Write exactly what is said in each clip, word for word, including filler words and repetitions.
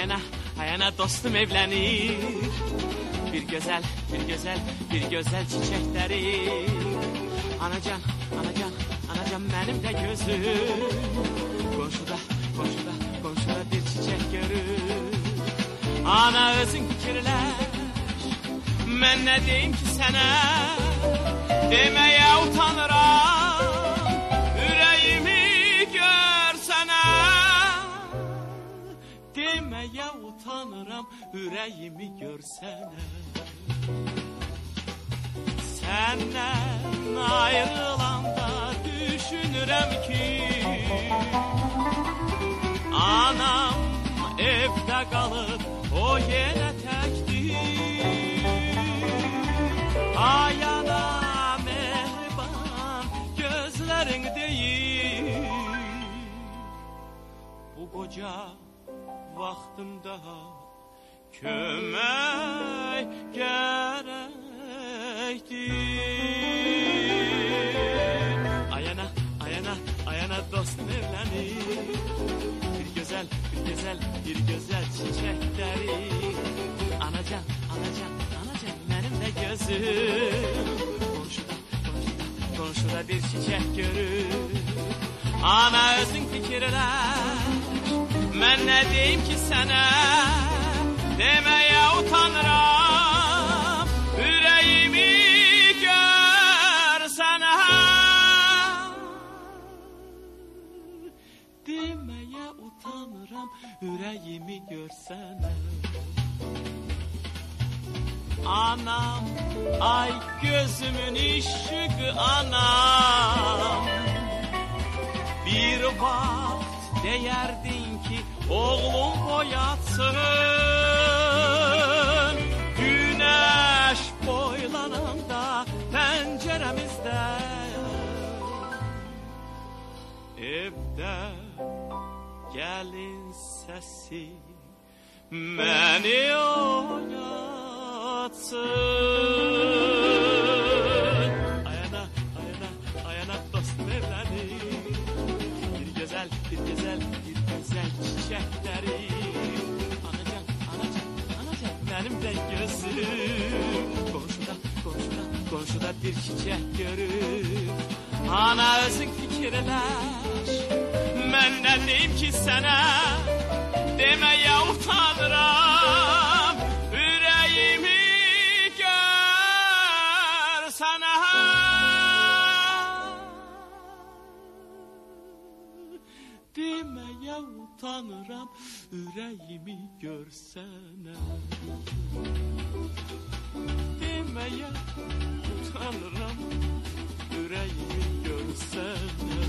Ayana, ayana dostum evlenir. Bir güzel, bir güzel, bir güzel çiçekleri. Anacan, anacan, anacan benim de gözüm. Komşuda, komşuda, komşuda bir çiçek görür. Ana özün fikirler. Ben ne diyeyim ki sana? Demeye utanırım. Yüreğimi görsene. Demeye utanırım. Yüreğimi görsene. Senden ayrılanda düşünürüm ki anam evde kalıp o yine tektir. Ayana mehriban gözlerin değil. Bu koca vaktimde kömek gerektir. Ayana, ayana, ayana dostum evlenir. Bir güzel, bir güzel, bir güzel çiçekleri. Anacan, anacan, anacan benim de gözüm. Komşuda, komşuda, komşuda bir çiçek görür. Ana özün fikirler. Ben ne diyeyim ki sana? Demeye utanırım. Yüreğimi görsene. Demeye utanırım. Yüreğimi görsene. Anam, ay gözümün ışığı anam. Bir vakit deyerdin ki oğlum boyatsın. Güneş boylananda penceremizde. Evde gelin sesi beni oynatsın. Ayana, ayana, ayana dostum evlenir. Bir güzel, bir güzel, bir güzel çiçekleri. Anacan, anacan, anacan benim de gözüm. Komşuda, komşuda, komşuda bir çiçek görür. Ana özün fikirler. Ben ne diyeyim ki sana? Demeye utanırım. Yüreğimi görsene. Demeye utanırım. Yüreğimi görsene. Demeye utanırım. Yüreğimi görsene.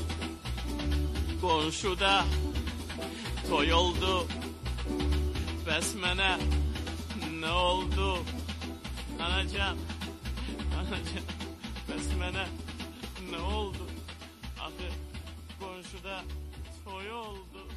Komşuda toy oldu. Besmene ne oldu? Anacan, anacan, besmene ne oldu? Ahı komşuda toy oldu.